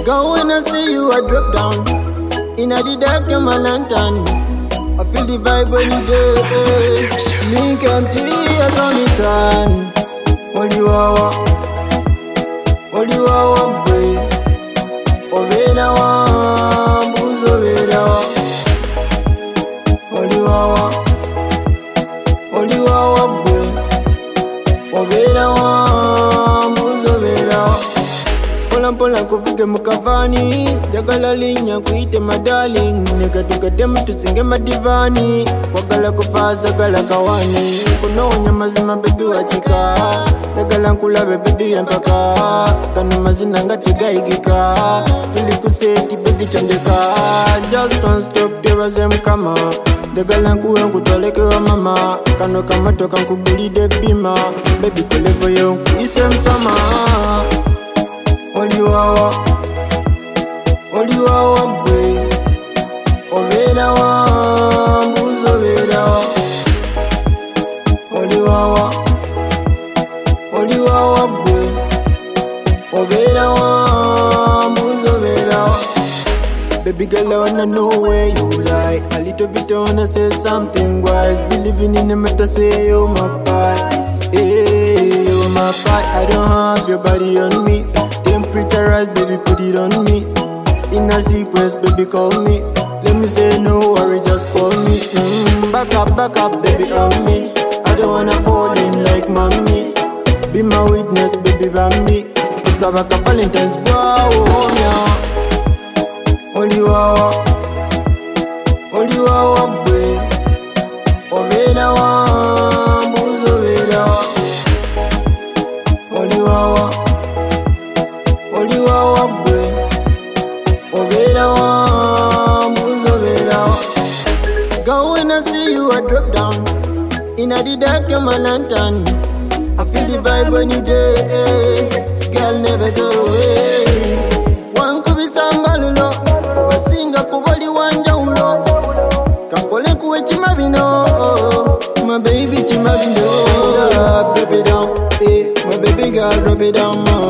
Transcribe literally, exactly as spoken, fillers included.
Girl, when I see you, I drop down. Inna the dark, you're my lantern. I feel the vibe when you there. Link empty as on it on. All you are, all you are, babe. Oveda wa, buzo oveda wa. All you are, all you are, babe. Oveda wa, buzo oveda wa. Pola pola kufike mukavani. Jagala linya kuite my darling. Nigga duga dem tusinge madivani. Wagala kufaza gala kawani. Kunonya mazima baby wachika. Jagala nkula baby empaka. Kanu mazina ngati gaigika. Tuli kuseti baby chandeka. Just one stop tewa zem kama. Jagala nkuwe nkutoleke wa mama. Kano kama toka nkubuli de bima. Baby kulevo yo isem sama. All you are, all you are, babe. Oveda wa, buzo oveda wa. All you are, all you are, babe. Oveda wa, buzo oveda wa. Baby girl, I wanna know where you lie. A little bit I wanna say something wise. Believing in the matter, say you're my pie. Hey, you're my pie. I don't have your body on me. Temperature rise, baby, put it on me. In a sequence, baby, call me. Let me say no worry, just call me. mm, Back up, back up, baby, on me. I don't wanna fall in like mommy. Be my witness, baby, Bambi. It's a back up Valentine's, wow, oh, yeah. All you are, all you are, babe. Oveda wa, buzo oveda wa. All you are, all you are, babe. Oveda wa, buzo oveda wa. Girl, when I see you, I drop down. Inna the dark, you're my lantern. I feel the vibe when you there. Girl, never go away. One could be sambalulo. Wasinga kuboli wanja ulo. Kankole kuwe chimabino. My baby chimabino. Drop it down, eh. My baby girl, drop it down,